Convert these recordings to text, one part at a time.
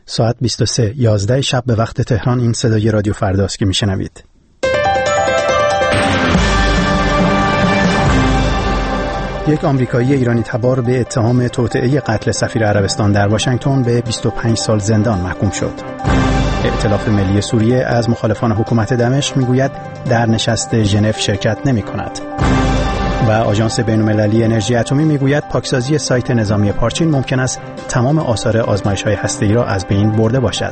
ساعت 23:11 شب به وقت تهران. این صدای رادیو فرداست که میشنوید. یک آمریکایی ایرانی تبار به اتهام توطئه قتل سفیر عربستان در واشنگتن به 25 سال زندان محکوم شد. ائتلاف ملی سوریه از مخالفان حکومت دمشق میگوید در نشست ژنو شرکت نمی‌کند. و آژانس بین‌المللی انرژی اتمی میگوید پاکسازی سایت نظامی پارچین ممکن است تمام آثار آزمایش‌های هسته‌ای را از بین برده باشد.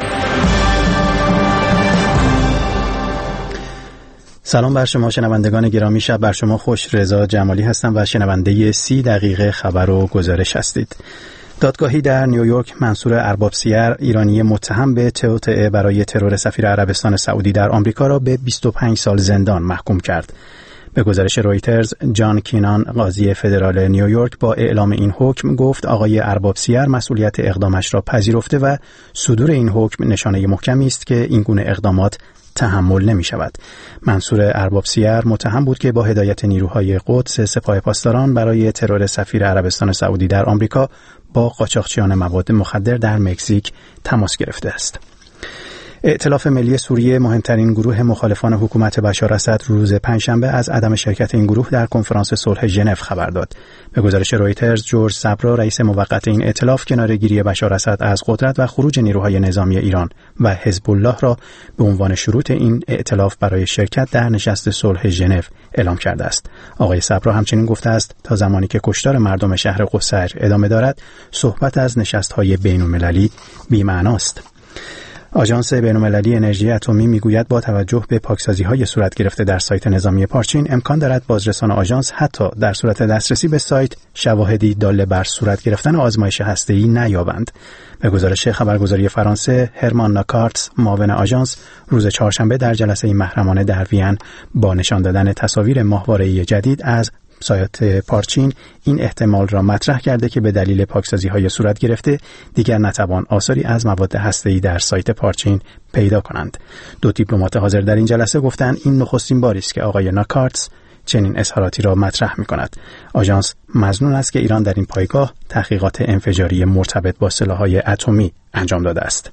سلام بر شما شنوندگان گرامی، شب بر شما خوش. رضا جمالی هستم و شنونده 30 دقیقه خبر و گزارش هستید. دادگاهی در نیویورک منصور اربابسیر، ایرانی متهم به توطئه برای ترور سفیر عربستان سعودی در آمریکا را به 25 سال زندان محکوم کرد. به گزارش رویترز، جان کینان، قاضی فدرال نیویورک، با اعلام این حکم گفت آقای اربابسیر مسئولیت اقدامش را پذیرفته و صدور این حکم نشانه محکمی است که این گونه اقدامات تحمل نمی شود. منصور اربابسیر متهم بود که با هدایت نیروهای قدس سپاه پاسداران برای ترور سفیر عربستان سعودی در آمریکا با قاچاقچیان مواد مخدر در مکزیک تماس گرفته است. ائتلاف ملی سوریه، مهمترین گروه مخالفان حکومت بشار اسد، روز پنجشنبه از عدم شرکت این گروه در کنفرانس صلح ژنو خبر داد. به گزارش رویترز، جورج صبرا، رئیس موقت این ائتلاف، کناره‌گیری بشار اسد از قدرت و خروج نیروهای نظامی ایران و حزب الله را به عنوان شروط این ائتلاف برای شرکت در نشست صلح ژنو اعلام کرده است. آقای صبرا همچنین گفته است تا زمانی که کشتار مردم شهر قصر ادامه دارد، صحبت از نشست‌های بین‌المللی بی‌معناست. آژانس بین‌المللی انرژی اتمی میگوید با توجه به پاکسازی‌های صورت گرفته در سایت نظامی پارچین، امکان دارد بازرسان آژانس حتی در صورت دسترسی به سایت شواهدی دال بر صورت گرفتن آزمایش هسته‌ای نیابند. به گزارش خبرگزاری فرانسه، هرمان ناکارتس، معاون آژانس، روز چهارشنبه در جلسه محرمانه در وین با نشان دادن تصاویر ماهواره‌ای جدید از سایت پارچین این احتمال را مطرح کرده که به دلیل پاکسازی‌های صورت گرفته دیگر نتوان آثاری از مواد هسته‌ای در سایت پارچین پیدا کنند. دو دیپلمات حاضر در این جلسه گفتند این نخستین باری است که آقای ناکارتس چنین اظهاراتی را مطرح می‌کند. آژانس مظنون است که ایران در این پایگاه تحقیقات انفجاری مرتبط با سلاح‌های اتمی انجام داده است.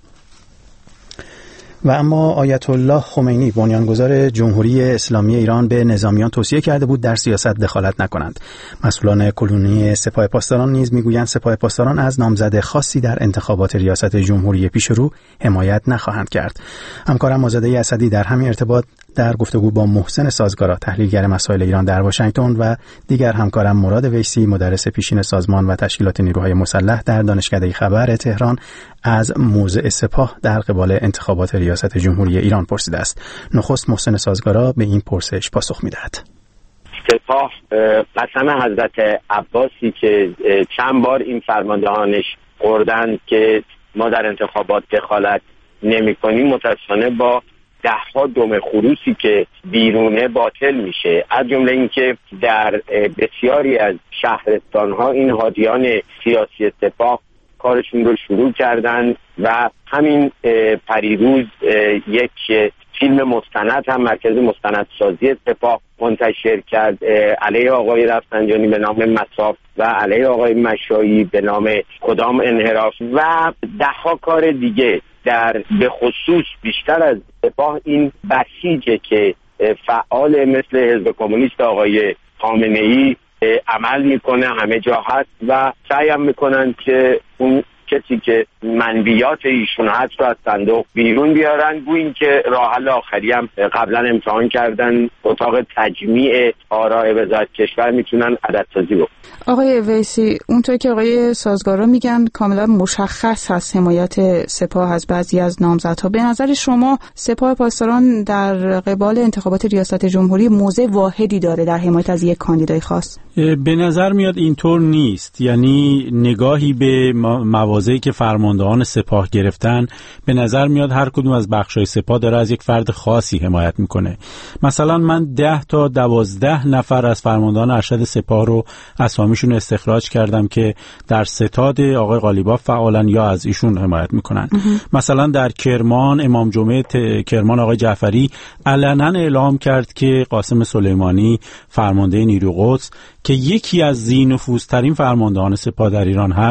و اما آیت الله خمینی، بنیانگذار جمهوری اسلامی ایران، به نظامیان توصیه کرده بود در سیاست دخالت نکنند. مسئولان کلونی سپاه پاسداران نیز میگویند سپاه پاسداران از نامزد خاصی در انتخابات ریاست جمهوری پیشرو حمایت نخواهند کرد. همکارم آزاده اسدی در همین ارتباط در گفتگو با محسن سازگارا، تحلیلگر مسائل ایران در واشنگتن، و دیگر همکارم مراد ویسی، مدرس پیشین سازمان و تشکیلات نیروهای مسلح در دانشکده خبر تهران، از موضع سپاه در قبال انتخابات ریاست جمهوری ایران پرسیده است. نخست محسن سازگارا به این پرسش پاسخ می‌دهد. سپاه قسم حضرت عباسی که چند بار این فرماندهانش خوردند که ما در انتخابات دخالت نمی‌کنیم، متأسفانه با ده‌ها دم خروسی که بیرونه باطل میشه. از جمله اینکه در بسیاری از شهرستان‌ها این هادیان سیاسی سپاه کارشون رو شروع کردن و همین پریروز یک فیلم مستند هم مرکز مستندسازی سپاه منتشر کرد علیه آقای رفسنجانی به نام مساف و علیه آقای مشایی به نام کدام انحراف و ده‌ها کار دیگه. در به خصوص بیشتر از سپاه این بسیجه که فعال مثل حزب کمونیست آقای خامنه‌ای عمل میکنه، همه جا هست و سعی هم میکنن که اون کسی که منویات ایشون هست رو از صندوق بیرون بیارن. گوییم که راه حل آخری هم قبلا امتحان کردن، اتاق تجمیع آراء وزارت کشور میتونن عددسازی بکنن. آقای ویسی، اونطور که آقای سازگارا میگن کاملا مشخص هست حمایت سپاه از بعضی از نامزدها. به نظر شما سپاه پاسداران در قبال انتخابات ریاست جمهوری موضع واحدی داره در حمایت از یک کاندیدای خاص؟ به نظر میاد اینطور نیست. یعنی نگاهی به مواضعی که فرماندهان سپاه گرفتن، به نظر میاد هر کدوم از بخشای سپاه داره از یک فرد خاصی حمایت میکنه. مثلا من 10 تا 12 نفر از فرماندهان ارشد سپاه رو اسامیشون استخراج کردم که در ستاد آقای قالیباف فعالن یا از ایشون حمایت میکنن. مثلا در کرمان، امام جمعه کرمان آقای جعفری علنا اعلام کرد که قاسم سلیمانی فرمانده نیروی قدس که یکی از ذی‌نفوذترین فرماندهان سپاه در ایران هست،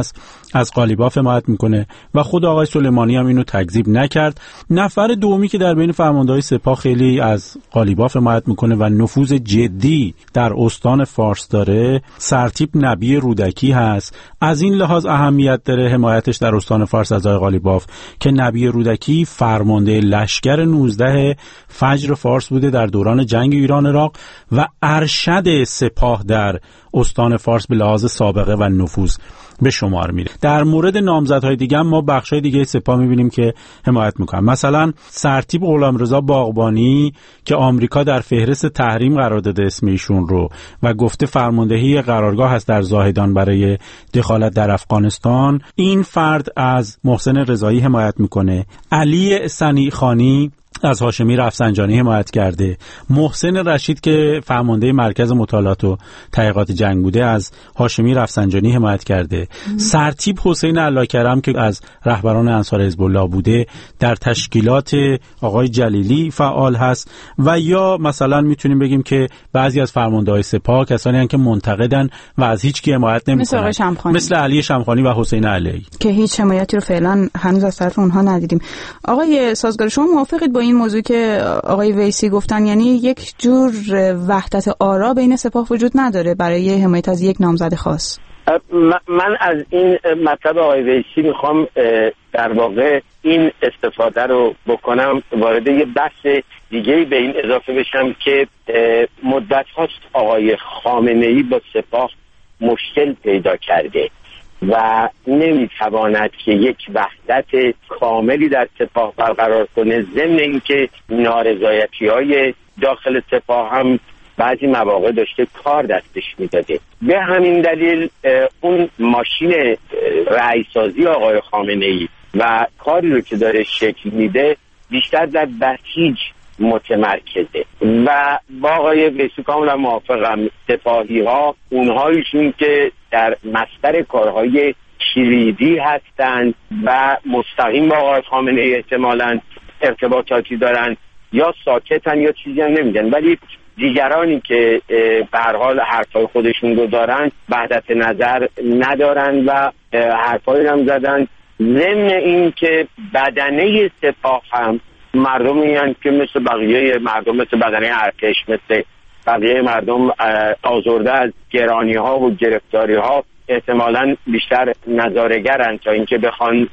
از قالیباف حمایت میکنه و خود آقای سلیمانی هم اینو تکذیب نکرد. نفر دومی که در بین فرماندهان سپاه خیلی از قالیباف حمایت میکنه و نفوذ جدی در استان فارس داره، سرتیپ نبی رودکی هست. از این لحاظ اهمیت داره حمایتش در استان فارس از آقای قالیباف که نبی رودکی فرمانده لشکر 19 فجر فارس بوده در دوران جنگ ایران عراق و ارشد سپاه در استان فارس به لحاظ سابقه و نفوذ به شمار میره. در مورد نامزدهای دیگه هم ما بخشای دیگه سپاه میبینیم که حمایت میکنن. مثلا سرتیپ غلامرضا باغبانی که آمریکا در فهرست تحریم قرار داده اسم ایشون رو و گفته فرماندهی قرارگاه هست در زاهدان برای دخالت در افغانستان، این فرد از محسن رضایی حمایت میکنه. علی صنیعخانی از هاشمی رفسنجانی حمایت کرده. محسن رشید که فرمانده مرکز مطالعات و تحقیقات جنگ بوده از هاشمی رفسنجانی حمایت کرده. سرتیپ حسین علاکرم که از رهبران انصار حزب الله بوده در تشکیلات آقای جلیلی فعال هست. و یا مثلا میتونیم بگیم که بعضی از فرمانده‌های سپاه کسانی هستند که منتقدن و از هیچ کی حمایت نمی‌کنن، مثل علی شمخانی و حسین علی که هیچ حمایتی رو فعلا هنوز از طرف اونها ندیدیم. آقای سازگار، شما موافقید با این موضوع که آقای ویسی گفتن، یعنی یک جور وحدت آرا بین سپاه وجود نداره برای حمایت از یک نامزد خاص؟ من از این مطلب آقای ویسی میخوام در واقع این استفاده رو بکنم، وارد یه بحث دیگه به این اضافه بشم که مدت هاست آقای خامنه‌ای با سپاه مشکل پیدا کرده و نمیتواند که یک وحدت کاملی در سپاه برقرار کنه، ضمن اینکه نارضایتی‌های داخل سپاه هم بعضی مواقع داشته کار دستش میداده. به همین دلیل اون ماشین رأی‌سازی آقای خامنه‌ای و کاری رو که داره شکل میده بیشتر در بسیج متمرکزه و با آقای ویسی کاملا موافقم. سپاهی ها اونهایشون که در مصدر کارهای کلیدی هستند و مستقیم با آقای خامنه‌ای احتمالاً ارتباطاتی دارن یا ساکتن یا چیزی هم نمیگن، ولی دیگرانی که به هر حال حرفای خودشون رو دارن وحدت نظر ندارن و حرفایی هم زدن. ضمن این که بدنه سپاه هم مردمی هستند که مثل بقیه مردم، مثل بدنه ارتش، مثل بقیه مردم آزرده از گرانی ها و گرفتاری ها، احتمالاً بیشتر نظاره‌گرن تا اینکه بخوان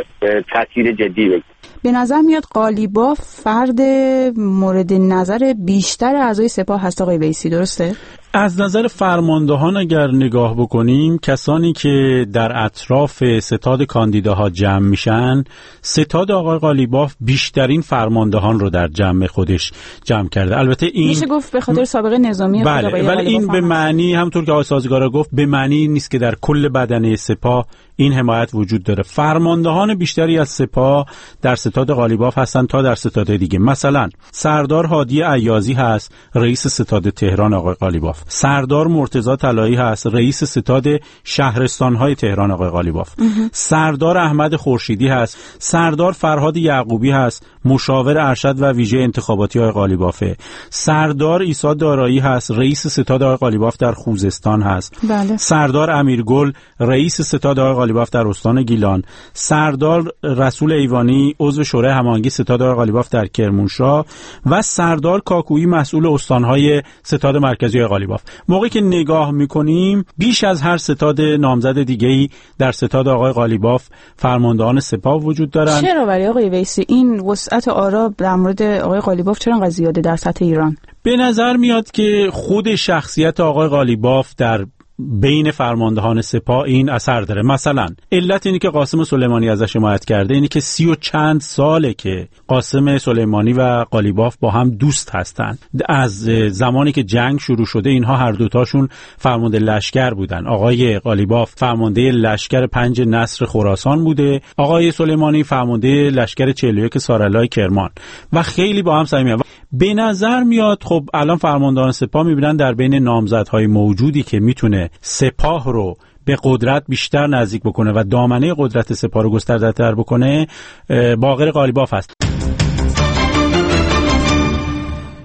تاثیر جدی بگیرن. به نظر میاد قالیباف فرد مورد نظر بیشتر اعضای سپاه هست آقای ویسی، درسته؟ از نظر فرماندهان اگر نگاه بکنیم، کسانی که در اطراف ستاد کاندیداها جمع میشن، ستاد آقای قالیباف بیشترین فرماندهان رو در جمع خودش جمع کرده. البته این میشه گفت به خاطر سابقه نظامی بله، ولی این به معنی همونطور که آقای سازگارا گفت به معنی نیست که در کل بدنه سپاه این حمایت وجود داره. فرماندهان بیشتری از سپاه در ستاد قالیباف هستن تا در ستاد دیگه. مثلا سردار هادی عیاضی هست رئیس ستاد تهران آقای قالیباف، سردار مرتضی طلایی هست رئیس ستاد شهرستان‌های تهران آقای قالیباف، سردار احمد خورشیدی هست، سردار فرهاد یعقوبی هست مشاور ارشد و ویژه انتخاباتی آقای قالیبافه، سردار عیسی دارایی هست رئیس ستاد آقای قالیباف در خوزستان هست، بله. سردار امیرگل رئیس ستاد آقای قالیباف در استان گیلان، سردار رسول ایوانی عضو شورای هماهنگی ستاد آقای قالیباف در کرمانشاه و سردار کاکویی مسئول استان‌های ستاد مرکزی آقای قالیباف. موقعی که نگاه می‌کنیم بیش از هر ستاد نامزد دیگه‌ای در ستاد آقای قالیباف فرماندهان سپاه وجود دارند. چرا برای آقای ویسی این وسعت آرا در مورد آقای قالیباف چرا انقدر زیاده در سطح ایران؟ به نظر میاد که خود شخصیت آقای قالیباف در بین فرماندهان سپاه این اثر داره. مثلا علت اینی که قاسم سلیمانی ازش حمایت کرده اینی که 30 و چند ساله که قاسم سلیمانی و قالیباف با هم دوست هستن. از زمانی که جنگ شروع شده اینها هر دوتاشون فرمانده لشکر بودن. آقای قالیباف فرمانده لشکر 5 نصر خراسان بوده، آقای سلیمانی فرمانده لشکر 41 سارلای کرمان و خیلی با هم صمیمی. به نظر میاد خب الان فرماندهان سپاه میبینن در بین نامزدهای موجودی که میتونه سپاه رو به قدرت بیشتر نزدیک بکنه و دامنه قدرت سپاه رو گسترده‌تر بکنه باقر قالیباف هست.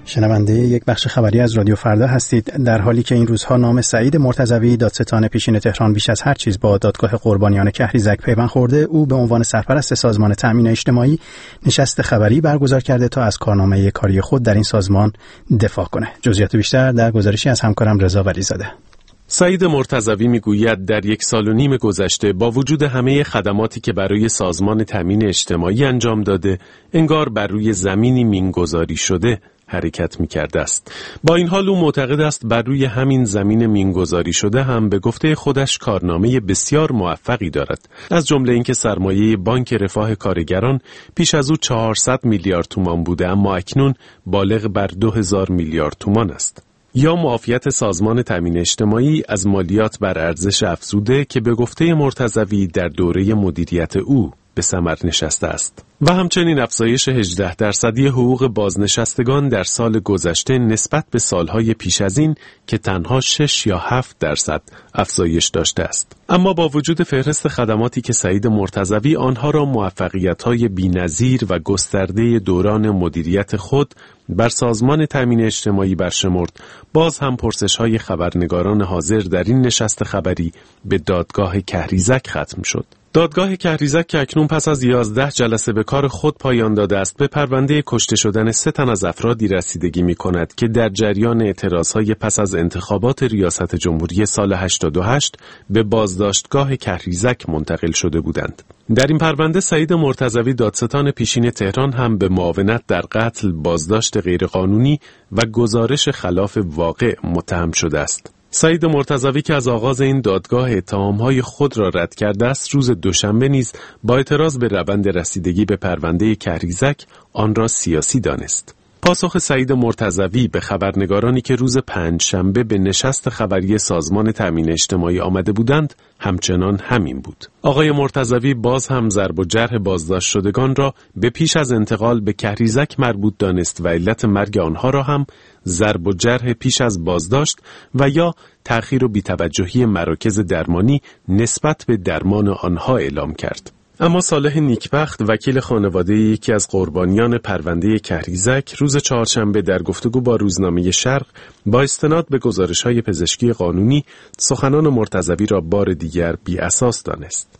شنونده یک بخش خبری از رادیو فردا هستید. در حالی که این روزها نام سعید مرتضوی دادستان پیشین تهران بیش از هر چیز با دادگاه قربانیان کهریزک پیوند خورده، او به عنوان سرپرست سازمان تامین اجتماعی نشست خبری برگزار کرده تا از کارنامه کاری خود در این سازمان دفاع کنه. جزئیات بیشتر در گزارشی از همکارم رضا ولیزاده. سعید مرتضوی میگوید در 1.5 سال گذشته با وجود همه خدماتی که برای سازمان تامین اجتماعی انجام داده، انگار بر روی زمینی مینگذاری شده حرکت می‌کرده است. با این حال او معتقد است بر روی همین زمین مینگذاری شده هم به گفته خودش کارنامه بسیار موفقی دارد. از جمله اینکه سرمایه بانک رفاه کارگران پیش از او 400 میلیارد تومان بوده، اما اکنون بالغ بر 2000 میلیارد تومان است. یا معافیت سازمان تامین اجتماعی از مالیات بر ارزش افزوده که به گفته مرتضوی در دوره مدیریت او به ثمر نشسته است. و همچنین افزایش 18% حقوق بازنشستگان در سال گذشته نسبت به سالهای پیش از این که تنها 6 یا 7% افزایش داشته است. اما با وجود فهرست خدماتی که سعید مرتضوی آنها را موفقیت‌های بی‌نظیر و گسترده دوران مدیریت خود بر سازمان تامین اجتماعی برشمرد، باز هم پرسش‌های خبرنگاران حاضر در این نشست خبری به دادگاه کهریزک ختم شد. دادگاه کهریزک که اکنون پس از 11 جلسه به کار خود پایان داده است، به پرونده کشته شدن 3 تن از افرادی رسیدگی می کند که در جریان اعتراضهای پس از انتخابات ریاست جمهوری سال 88 به بازداشتگاه کهریزک منتقل شده بودند. در این پرونده سعید مرتضوی دادستان پیشین تهران هم به معاونت در قتل، بازداشت غیرقانونی و گزارش خلاف واقع متهم شده است. سعید مرتضوی که از آغاز این دادگاه اتهام‌های خود را رد کرده است، روز دوشنبه نیز با اعتراض به روند رسیدگی به پرونده کهریزک آن را سیاسی دانست. پاسخ سعید مرتضوی به خبرنگارانی که روز پنجشنبه به نشست خبری سازمان تامین اجتماعی آمده بودند همچنان همین بود. آقای مرتضوی باز هم ضرب و جرح بازداشت شدگان را به پیش از انتقال به کهریزک مربوط دانست و علت مرگ آنها را هم ضرب و جرح پیش از بازداشت و یا تأخیر و بی‌توجهی مراکز درمانی نسبت به درمان آنها اعلام کرد. اما صالح نیکبخت، وکیل خانواده یکی از قربانیان پرونده کهریزک، روز چهارشنبه در گفتگو با روزنامه شرق با استناد به گزارش‌های پزشکی قانونی سخنان مرتضوی را بار دیگر بی‌اساس دانست.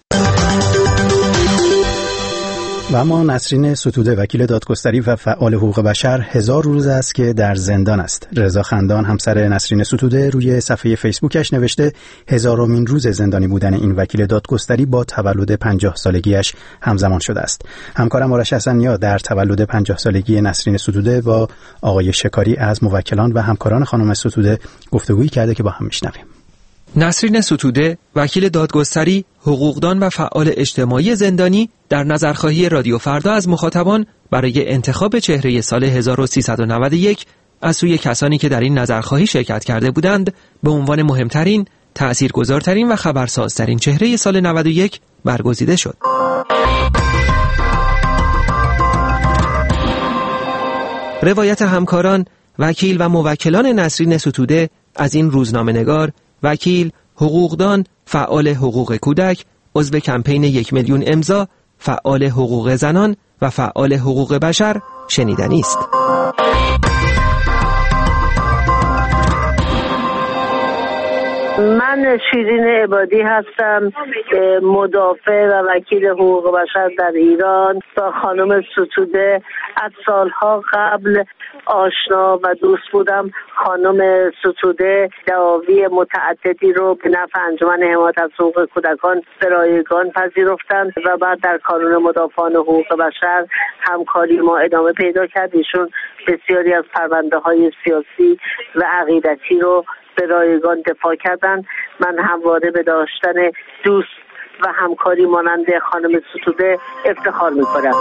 و اما نسرین ستوده، وکیل دادگستری و فعال حقوق بشر، 1000 روز است که در زندان است. رضا خندان، همسر نسرین ستوده، روی صفحه فیسبوکش نوشته 1000مین روز زندانی بودن این وکیل دادگستری با تولد 50 سالگیش همزمان شده است. همکارم آرش حسنیا در تولد 50 سالگی نسرین ستوده با آقای شکاری از موکلان و همکاران خانم ستوده گفتگویی کرده که با هم میشنویم. نسرین ستوده، وکیل دادگستری، حقوقدان و فعال اجتماعی زندانی، در نظرخواهی رادیو فردا از مخاطبان برای انتخاب چهره سال 1391 از سوی کسانی که در این نظرخواهی شرکت کرده بودند به عنوان مهمترین، تأثیرگذارترین و خبرسازترین چهره سال 91 برگزیده شد. روایت همکاران، وکیل و موکلان نسرین ستوده از این روزنامه‌نگار، وکیل، حقوقدان، فعال حقوق کودک، عضو کمپین 1 میلیون امضا، فعال حقوق زنان و فعال حقوق بشر شنیدنی است. من شیرین عبادی هستم، مدافع و وکیل حقوق بشر در ایران. با خانم ستوده از سالها قبل آشنا و دوست بودم. خانم ستوده دعاوی متعددی رو به نفع انجمن حمایت از حقوق کودکان به رایگان پذیرفتند و بعد در کانون مدافعان حقوق بشر همکاری ما ادامه پیدا کرد. ایشون بسیاری از پرونده‌های سیاسی و عقیدتی رو به رایگان دفاع کردند. من همواره به داشتن دوست و همکاری مانند خانم ستوده افتخار می‌کنم.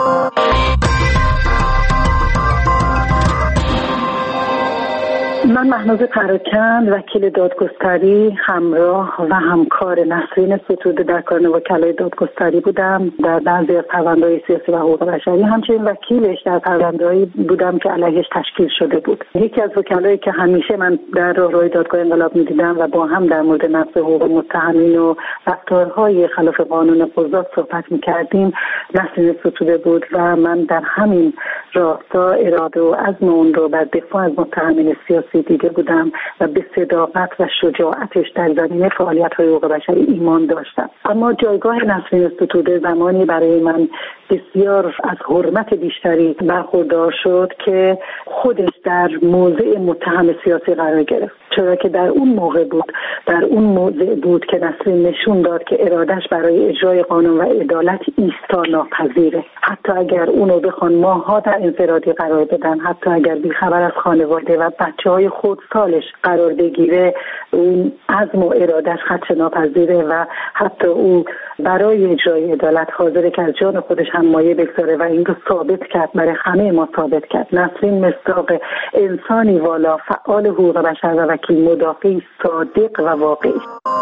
من مهناز پراکند، وکیل دادگستری، همراه و همکار نسرین ستوده در کار وکلای دادگستری بودم در بعضی از پرونده‌های سیاسی و حقوق بشری. همچنین وکیلش در پرونده‌هایی بودم که علیهش تشکیل شده بود. یکی از وکلایی که همیشه من در راهروی دادگاه انقلاب می‌دیدم و با هم در مورد نقض حقوق متهمین و رفتارهای خلاف قانون قضات صحبت می‌کردیم، نسرین ستوده بود و من در همین راستا اراده و عزم اون رو بر دفاع از متهمین سیاسی دیده بودم و به صداقت و شجاعتش در زمینه فعالیت‌های حقوق بشری ایمان داشتم. اما جایگاه نسرین ستوده زمانی برای من بسیار از حرمت بیشتری برخوردار شد که خودش در موضع متهم سیاسی قرار گرفت، چرا که در اون موقع بود که نسرین نشون داد که ارادش برای اجرای قانون و عدالت ایستا ناپذیره. حتی اگر اونو بخوان ماها در انفرادی قرار بدن، حتی اگر بیخبر از خانواده و بچه‌های خردسالش قرار بگیره، اون عزم و ارادش خدشه ناپذیره و حتی او برای اجرای عدالت حاضره که از جان خودش هم مایه بگذاره و این رو ثابت کرد، برای همه ما ثابت کرد. نسرین مصداق انسانی والا، فعال حقوق بشر و وکیل مدافعی صادق و واقعی.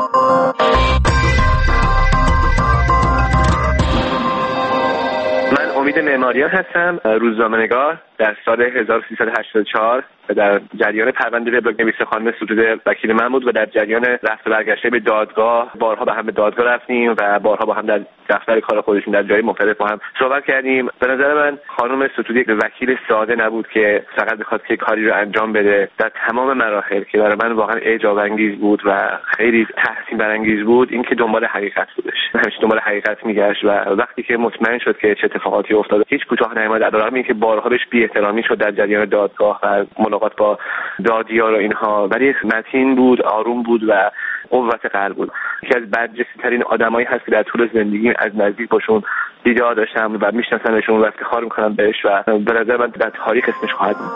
من امید معماریان هستم، روزنامه‌نگار. در سال 1384 در جریان پرونده وبلاگ نویس خانم ستوده وکیل من بود و در جریان رفت و برگشته به دادگاه بارها با هم به دادگاه رفتیم و بارها با هم در دفتر کار خودشون در جای مختلف با هم صحبت کردیم. به نظر من خانم ستوده یک وکیل ساده نبود که فقط بخواد که کاری رو انجام بده. در تمام مراحل که برای من واقعا اعجاب انگیز بود و خیلی تحسین برانگیز بود، این که دنبال حقیقت بودش. همیشه دنبال حقیقت میگشت و وقتی که مطمئن شد که چه اتفاقاتی افتاده هیچ کوتاه نیامد. علاوه بر اینکه بارها بهش بی‌احترامی شد در جریان دادگاه و ملاقات با دادیار و اینها، ولی متین بود، آروم بود و قوت قلب بود. یکی از برجسته‌ترین آدمایی هست که در طول زندگی از نزدیک باشون دیدار داشتم و میشناسمشون و افتخار میکنم بهش و به نظر من در تاریخ اسمش خواهد بود.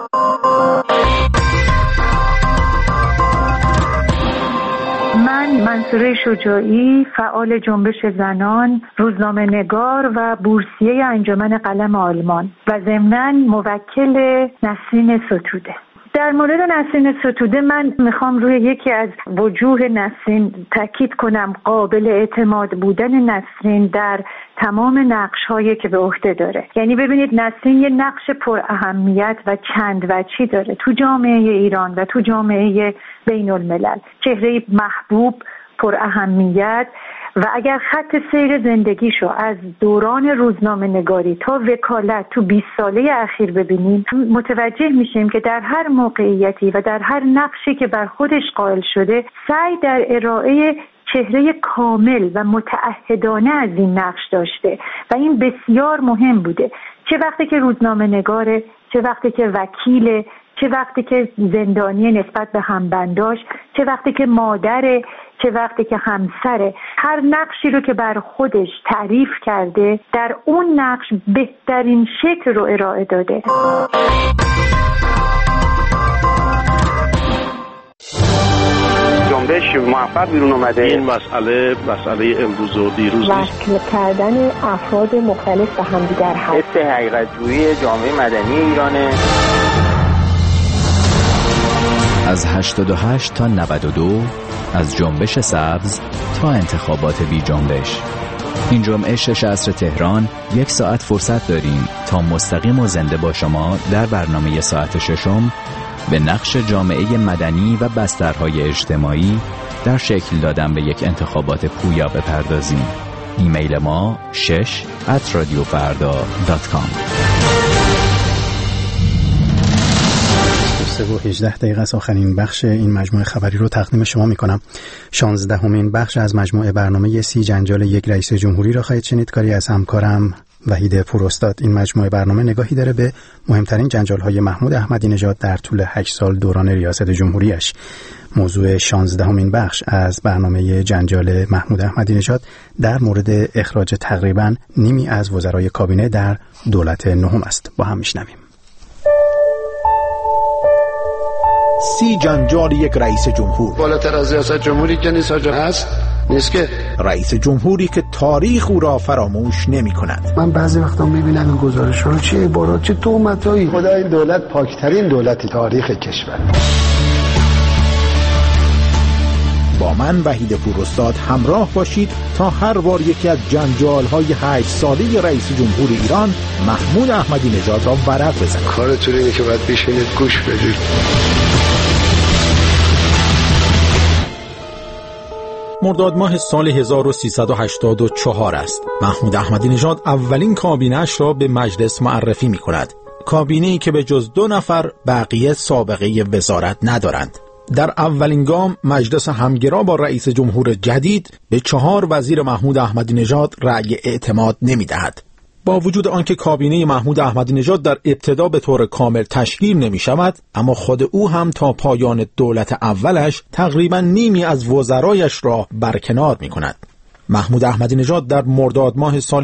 من منصوره شجاعی، فعال جنبش زنان، روزنامه‌نگار و بورسیه انجمن قلم آلمان و ضمناً موکل نسرین ستوده. در مورد نسرین ستوده من میخوام روی یکی از وجوه نسرین تاکید کنم، قابل اعتماد بودن نسرین در تمام نقش‌هایی که به عهده داره. یعنی ببینید نسرین یه نقش پر اهمیت و چند وجهی داره تو جامعه ایران و تو جامعه بین الملل. چهره محبوب، پر اهمیت و اگر خط سیر زندگیشو از دوران روزنامه نگاری تا وکالت تو 20 ساله اخیر ببینیم، متوجه میشیم که در هر موقعیتی و در هر نقشی که بر خودش قائل شده سعی در ارائه چهره کامل و متعهدانه از این نقش داشته و این بسیار مهم بوده، چه وقتی که روزنامه نگاره، چه وقتی که وکیله، چه وقتی که زندانی نسبت به همبنداش، چه وقتی که مادره، چه وقتی که همسره. هر نقشی رو که بر خودش تعریف کرده در اون نقش بهترین شکل رو ارائه داده. جنبش موفق بیرون اومده. این مسئله امروز و دیروز نیست. وصل کردن افراد مختلف به همدیگر هست. حس حقیقت جویی جامعه مدنی ایرانه. از 88 تا 92، از جنبش سبز تا انتخابات بی جنبش. این جمعه 6 عصر تهران 1 ساعت فرصت داریم تا مستقیم و زنده با شما در برنامه ساعت 6 به نقش جامعه مدنی و بسترهای اجتماعی در شکل دادن به یک انتخابات پویا بپردازیم. ایمیل ما 6@radiofarda.com. 3:18 از آخرین بخش این مجموعه خبری رو تقدیم شما می‌کنم. 16مین بخش از مجموعه برنامه 30 جنجال یک رئیس جمهوری را خواهید شنید. کاری از همکارم وحید پوراستاد. این مجموعه برنامه نگاهی داره به مهمترین جنجال‌های محمود احمدی نژاد در طول 8 سال دوران ریاست جمهوریش. موضوع 16مین بخش از برنامه جنجال محمود احمدی نژاد در مورد اخراج تقریباً نیمی از وزرای کابینه در دولت نهم است. با هم میشنویم. 30 جنجال یک رئیس جمهور. بالاتر از ریاست جمهوری که نیست نیست که رئیس جمهوری که تاریخ او را فراموش نمی کند. من بعضی وقتا میبینم این گزارش رو چه عبارات، چه تهمتایی. خدا این دولت پاکترین دولت تاریخ کشور. با من وحید پوراستاد همراه باشید تا هر بار یکی از جنجال‌های 8 ساله رئیس جمهور ایران محمود احمدی نژاد را ورق بزنید. کارتون اینه که باید بشینید گوش بدید. مرداد ماه سال 1384 است. محمود احمدی نژاد اولین کابینه‌اش را به مجلس معرفی می‌کند. کابینه‌ای که به جز 2 نفر بقیه سابقه وزارت ندارند. در اولین گام مجلس همگرا با رئیس جمهور جدید به 4 وزیر محمود احمدی نژاد رأی اعتماد نمی‌دهد. با وجود آنکه کابینه محمود احمدی نژاد در ابتدا به طور کامل تشکیل نمی شود، اما خود او هم تا پایان دولت اولش تقریبا نیمی از وزرایش را برکنار می کند. محمود احمدی نژاد در مرداد ماه سال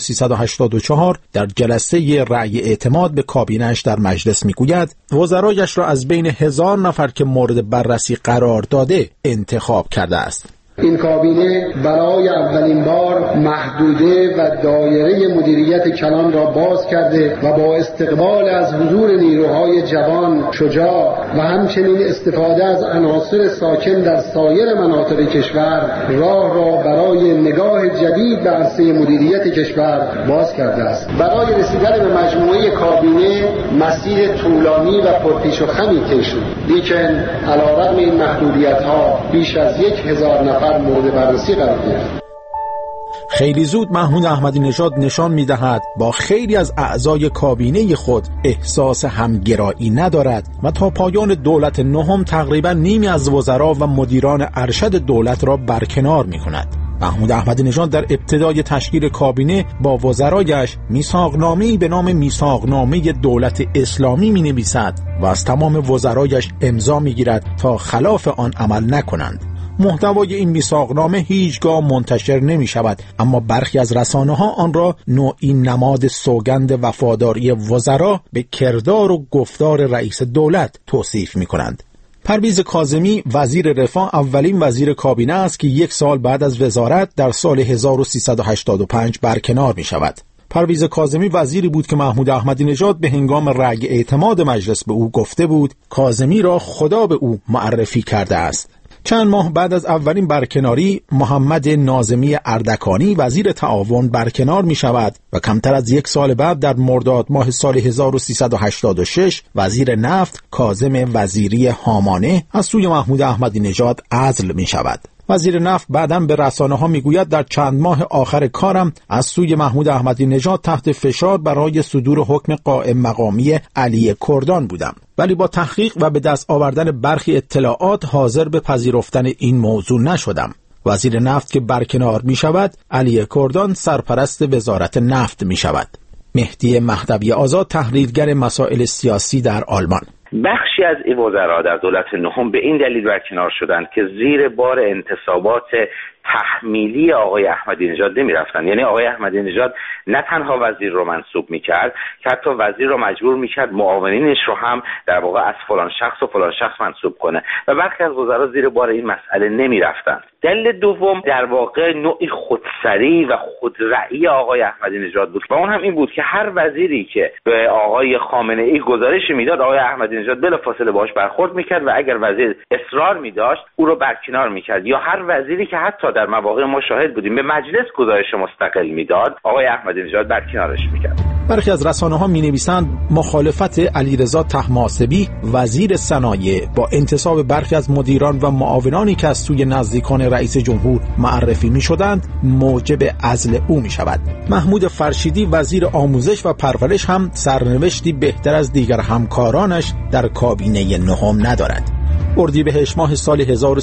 1384 در جلسه رأی اعتماد به کابینه‌اش در مجلس میگوید وزرایش را از بین 1000 نفر که مورد بررسی قرار داده انتخاب کرده است. این کابینه برای اولین بار محدوده و دایره مدیریت کلان را باز کرده و با استقبال از حضور نیروهای جوان، شجاع و همچنین استفاده از عناصر ساکن در سایر مناطق کشور راه را برای نگاه جدید به عرصه مدیریت کشور باز کرده است. برای رسیدن به مجموعه کابینه مسیر طولانی و پرپیچ و خمی طی شد، لیکن علیرغم این محدودیت‌ها بیش از 1000 نفر مورد بررسی قرار گرفت. خیلی زود محمود احمدی نژاد نشان می‌دهد با خیلی از اعضای کابینه خود احساس همگرایی ندارد و تا پایان دولت نهم تقریبا نیمی از وزرا و مدیران ارشد دولت را برکنار می‌کند. محمود احمدی نژاد در ابتدای تشکیل کابینه با وزرایش میثاقنامه‌ای به نام میثاقنامه دولت اسلامی می‌نویسد و از تمام وزرایش امضا می‌گیرد تا خلاف آن عمل نکنند. محتوای این میثاقنامه هیچگاه منتشر نمی شود، اما برخی از رسانه‌ها آن را نوعی نماد سوگند وفاداری وزرا به کردار و گفتار رئیس دولت توصیف می کنند. پرویز کاظمی وزیر رفاه اولین وزیر کابینه است که 1 سال بعد از وزارت در سال 1385 برکنار می شود. پرویز کاظمی وزیری بود که محمود احمدی نژاد به هنگام رأی اعتماد مجلس به او گفته بود کاظمی را خدا به او معرفی کرده است. چند ماه بعد از اولین برکناری محمد ناظمی اردکانی وزیر تعاون برکنار می شود و کمتر از 1 سال بعد در مرداد ماه سال 1386 وزیر نفت کاظم وزیری هامانه از سوی محمود احمدی نژاد عزل می شود. وزیر نفت بعداً به رسانه‌ها میگوید در چند ماه آخر کارم از سوی محمود احمدی نژاد تحت فشار برای صدور حکم قائم مقامی علی کردان بودم، ولی با تحقیق و به دست آوردن برخی اطلاعات حاضر به پذیرفتن این موضوع نشدم. وزیر نفت که برکنار می شود، علی کردان سرپرست وزارت نفت می شود. مهدی مهدوی آزاد تحلیلگر مسائل سیاسی در آلمان: بخشی از این وزرا در دولت نهم به این دلیل برکنار شدند که زیر بار انتصابات تحمیلی آقای احمدی نژاد نمی‌رفتن. یعنی آقای احمدی نژاد نه تنها وزیر رو منصوب می‌کرد که حتی وزیر رو مجبور می‌کرد معاونینش رو هم در واقع از فلان شخص و فلان شخص منصوب کنه و برخی از وزرا زیر بار این مسئله نمی‌رفتن. دلیل دوم در واقع نوعی خودسری و خودرأیی آقای احمدی نژاد بود و اون هم این بود که هر وزیری که به آقای خامنه‌ای گزارش میداد آقای احمدی نژاد بلافاصله باهاش برخورد می‌کرد و اگر وزیر اصرار می‌داشت او رو برکنار می‌کرد، یا هر وزیری که حتی در مواقع ما شاهد بودیم به مجلس گزارش مستقل میداد آقای احمدی نژاد برکنارش میکرد. برخی از رسانه‌ها می‌نویسند مخالفت علیرضا طهماسبی وزیر صنایع با انتصاب برخی از مدیران و معاونانی که از سوی نزدیکان رئیس جمهور معرفی می‌شدند موجب عزل او می‌شود. محمود فرشیدی وزیر آموزش و پرورش هم سرنوشتی بهتر از دیگر همکارانش در کابینه نهم ندارد. اردیبهشت ماه سال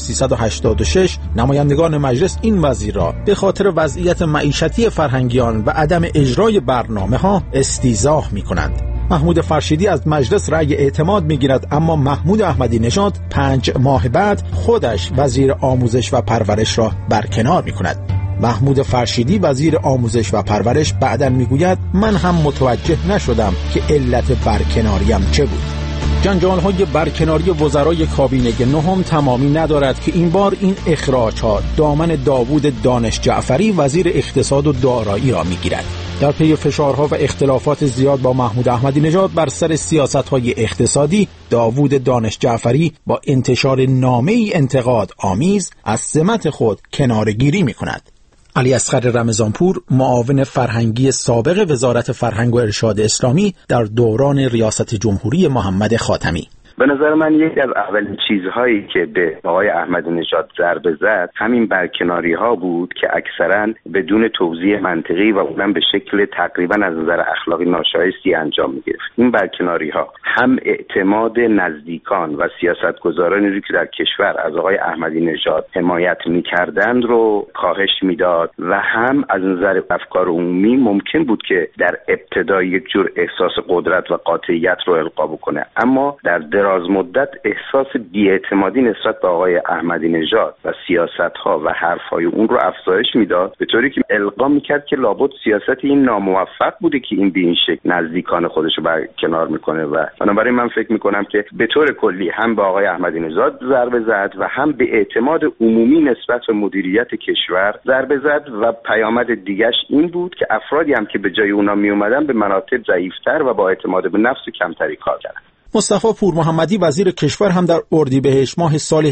1386 نمایندگان مجلس این وزیر را به خاطر وضعیت معیشتی فرهنگیان و عدم اجرای برنامه‌ها استیضاح می‌کنند. محمود فرشیدی از مجلس رأی اعتماد می‌گیرد، اما محمود احمدی نژاد 5 ماه بعد خودش وزیر آموزش و پرورش را برکنار می‌کند. محمود فرشیدی وزیر آموزش و پرورش بعداً می‌گوید من هم متوجه نشدم که علت برکناریم چه بود. جنجال‌های برکناری وزرای کابینه نهم تمامی ندارد که این بار این اخراج‌ها دامن داوود دانش جعفری وزیر اقتصاد و دارایی را می‌گیرد. در پی فشارها و اختلافات زیاد با محمود احمدی نژاد بر سر سیاست‌های اقتصادی، داوود دانش جعفری با انتشار نامه‌ای انتقاد آمیز از سمت خود کناره‌گیری می‌کند. علی اصغر رمضانپور معاون فرهنگی سابق وزارت فرهنگ و ارشاد اسلامی در دوران ریاست جمهوری محمد خاتمی: به نظر من یکی از اولین چیزهایی که به آقای احمدی نژاد ضربه زد همین برکناری‌ها بود که اکثراً بدون توضیح منطقی و اونم به شکل تقریباً از نظر اخلاقی ناشایستی انجام می‌گرفت. این برکناری‌ها هم اعتماد نزدیکان و سیاستگزارانی رو که در کشور از آقای احمدی نژاد حمایت می‌کردند رو کاهش میداد و هم از نظر افکار عمومی ممکن بود که در ابتدا یک جور احساس قدرت و قاطعیت رو القا بکنه، اما در دراز مدت احساس بی‌اعتمادی نسبت به آقای احمدی نژاد و سیاست‌ها و حرف‌های اون رو افزایش میداد، به طوری که القا میکرد که لابد سیاست این ناموفق بوده که این به این شکل نزدیکان خودش رو برکنار میکنه و بنابراین من فکر میکنم که به طور کلی هم به آقای احمدی نژاد ضربه زد و هم به اعتماد عمومی نسبت به مدیریت کشور ضربه زد و پیامد دیگش این بود که افرادی هم که به جای اونا می اومدن به مراتب ضعیف‌تر و با اعتماد به نفس کمتری کار کردن. مصطفی پور محمدی وزیر کشور هم در اردیبهشت ماه سال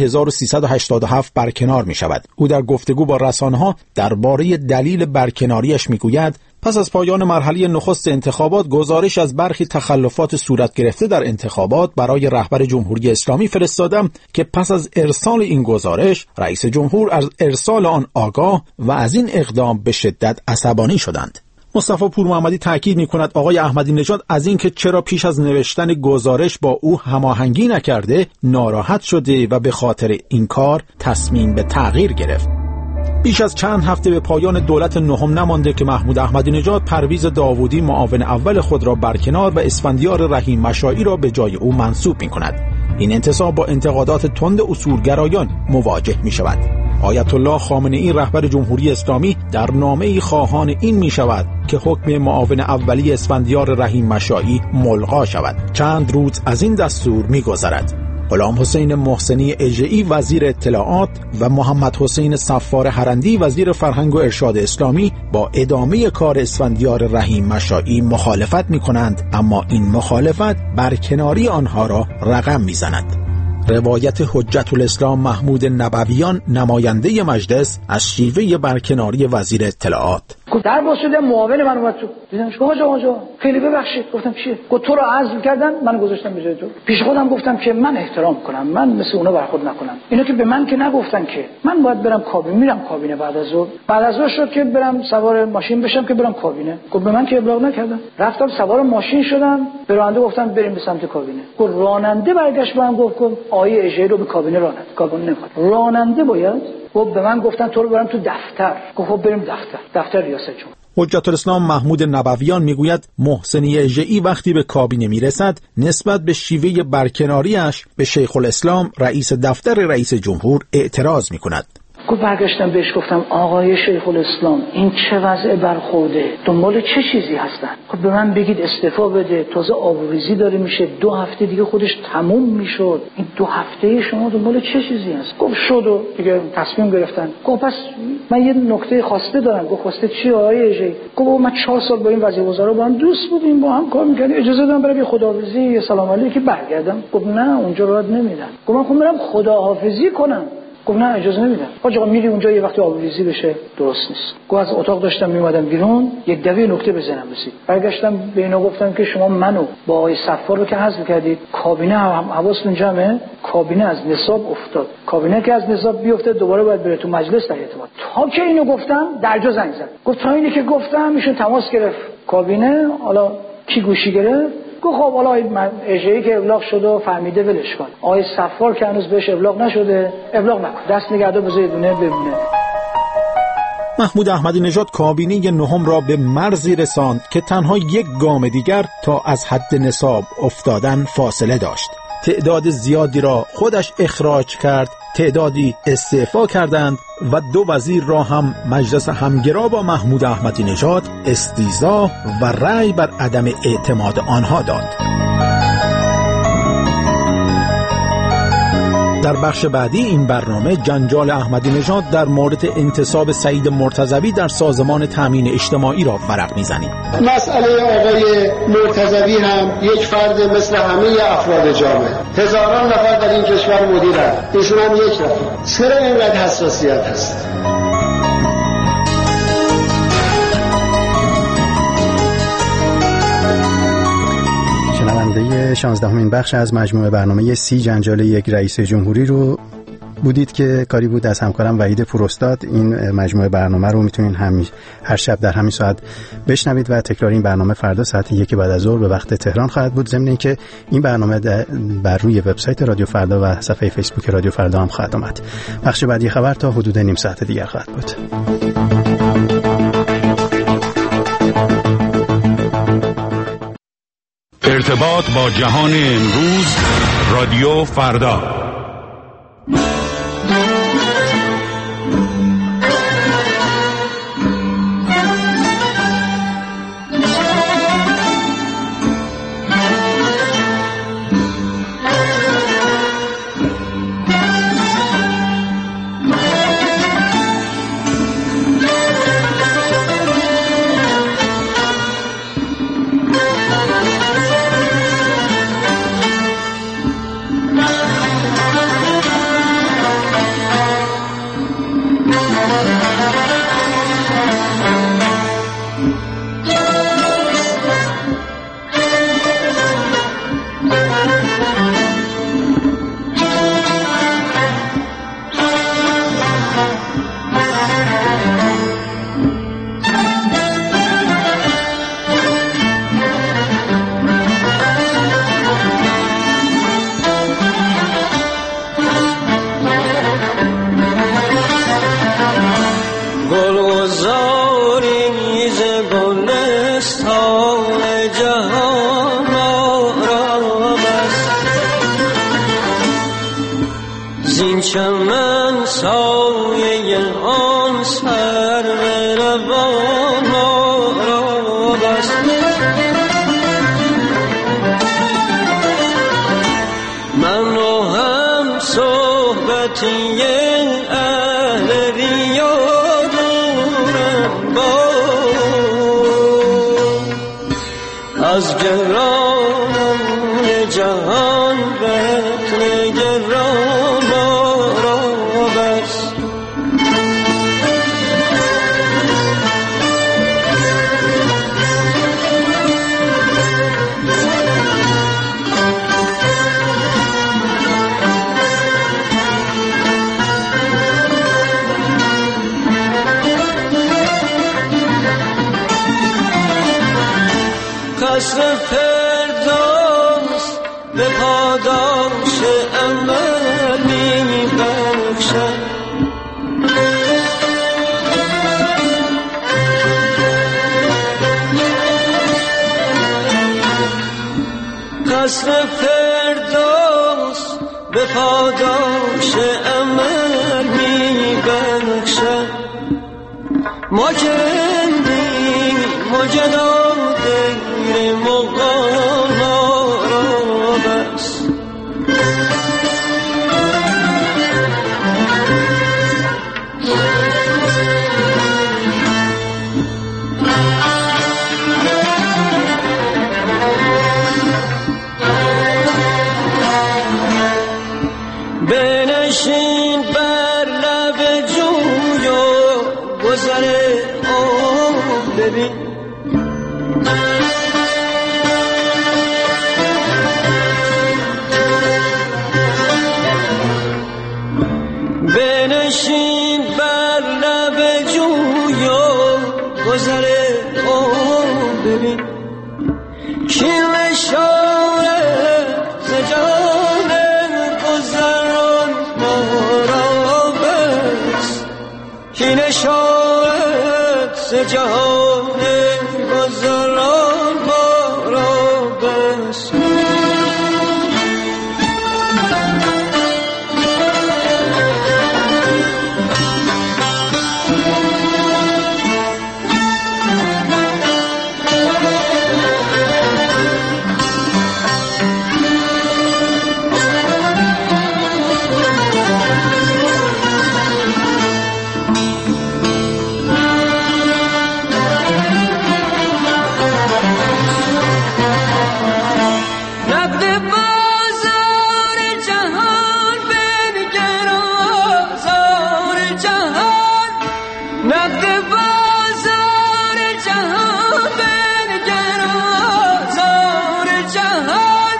1387 برکنار می شود. او در گفتگو با رسانه‌ها درباره دلیل برکناریش می گوید پس از پایان مرحله نخست انتخابات گزارش از برخی تخلفات صورت گرفته در انتخابات برای رهبر جمهوری اسلامی فرستادم که پس از ارسال این گزارش رئیس جمهور از ارسال آن آگاه و از این اقدام به شدت عصبانی شدند. مصطفی پور محمدی تاکید می‌کند آقای احمدی نژاد از اینکه چرا پیش از نوشتن گزارش با او هماهنگی نکرده ناراحت شده و به خاطر این کار تصمیم به تغییر گرفت. بیش از چند هفته به پایان دولت نهم نمانده که محمود احمدی نژاد پرویز داوودی معاون اول خود را برکنار و اسفندیار رحیم مشائی را به جای او منصوب می‌کند. این انتصاب با انتقادات تند اصولگرایان مواجه می‌شود. آیت الله خامنه‌ای رهبر جمهوری اسلامی در نامه‌ای خواهان این می‌شود که حکم معاون اولی اسفندیار رحیم مشائی ملغا شود. چند روز از این دستور می‌گذرد. غلام حسین محسنی اژه‌ای وزیر اطلاعات و محمد حسین صفار هرندی وزیر فرهنگ و ارشاد اسلامی با ادامه کار اسفندیار رحیم مشائی مخالفت می‌کنند، اما این مخالفت برکناری آنها را رقم می‌زند. روایت حجت الاسلام محمود نبویان نماینده مجلس از شیوه برکناری وزیر اطلاعات در واسطه معاون من اومد تو دیدم شما خیلی ببخشید گفتم چیه؟ گفت تو رو عزل کردن من گذاشتم به جای تو. پیش خودم گفتم که من احترام کنم، من مثل اونا برخورد نکنم. اینا که به من که نگفتن که من باید برم کابینه، میرم کابینه بعد از ظهر شد که برم سوار ماشین بشم که برم کابینه. گفت به من که ابلاغ نکردن. رفتم سوار ماشین شدم، به راننده گفتم بریم به سمت کابینه. گفت راننده برگشت به من گفت آیه اژه‌ای رو به کابینه کابینه نمیخواد. راننده باید گفت به من گفتن تو رو برم تو دفتر. گفت بریم دفتر ریاست جمهور. حجت الاسلام محمود نبویان میگوید محسنی اژه‌ای وقتی به کابینه میرسد نسبت به شیوه برکناریش به شیخ الاسلام رئیس دفتر رئیس جمهور اعتراض میکند. گفت برگشتم بهش گفتم آقای شیخ الاسلام این چه وضع برخورده، دنبال چه چیزی هستن؟ خب به من بگید استعفا بده، تازه آبروریزی داره میشه، 2 هفته دیگه خودش تموم میشد، این 2 هفته شما دنبال چه چیزی هست؟ گفت شد و دیگه تصمیم گرفتن. گفت پس من یه نکته خواسته دارم. گفت خواسته چی آقای اژه‌ای؟ گفت من 4 سال با این وزیر وزرا با هم دوست بودیم، با هم کار می‌کردیم، اجازه بدم برم یه خداحافظی یه سلام علیکی برگردم. گفت نه اونجا راحت نمیدن. گفت من خودم برم خداحافظی کنم. گفت نه اجازه نمیدم. آقا میری اونجا یه وقتی آبروریزی بشه درست نیست. گفت از اتاق داشتم میومدم بیرون یک دفعه نکته به ذهنم رسید. برگشتم به اینا گفتم که شما منو با آقای صفار رو که حذف کردید، کابینه هم حواستون جمعه، کابینه از نصاب افتاد. کابینه که از نصاب بیفته دوباره باید بره تو مجلس در اعتماد. تا که اینو گفتم درجا زنگ زد. گفت تا اینی که گفتم ایشون تماس گرفت کابینه، حالا کی گوشی گرفت؟ گفت خب حالا اژه‌ای که ابلاغ شده و فهمیده ولش کن. آقای صفار که هنوز بهش ابلاغ نشده، ابلاغ نکن. دست نگهدار بذار دونه ببینه. محمود احمدی نژاد کابینه نهم را به مرزی رساند که تنها یک گام دیگر تا از حد نصاب افتادن فاصله داشت. تعداد زیادی را خودش اخراج کرد، تعدادی استعفا کردند و 2 وزیر را هم مجلس همگرا با محمود احمدی نژاد استیضاح و رأی بر عدم اعتماد آنها داد. در بخش بعدی این برنامه جنجال احمدی نژاد در مورد انتصاب سعید مرتضوی در سازمان تامین اجتماعی را ورق می‌زنیم. مسئله آقای مرتضوی هم یک فرد مثل همه افراد جامعه، هزاران نفر در این کشور مدیرن، ایشون هم یک نفر. چرا اینقدر حساسیت هست؟ شنونده 16مین بخش از مجموعه برنامه 30 جنجال یک رئیس جمهوری رو بودید که کاری بود از همکارم وحید پوراستاد. این مجموعه برنامه رو میتونین هر شب در همین ساعت بشنوید و تکرار این برنامه فردا ساعت 1 بعد از ظهر به وقت تهران خواهد بود. ضمن اینکه این برنامه بر روی وبسایت رادیو فردا و صفحه فیسبوک رادیو فردا هم خواهد آمد. بخش بعدی خبر تا حدود نیم ساعت دیگر خواهد بود. ارتباط با جهان امروز، رادیو فردا. بازار جهان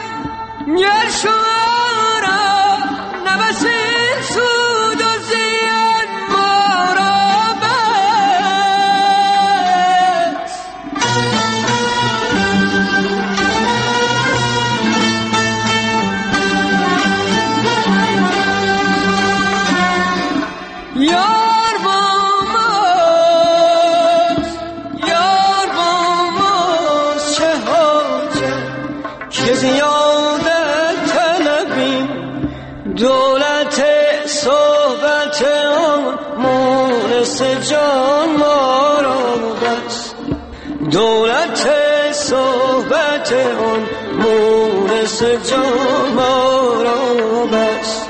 زیادت طلبیم، دولت صحبت آن مونس جان ما را بس، دولت صحبت آن مونس جان ما را بس.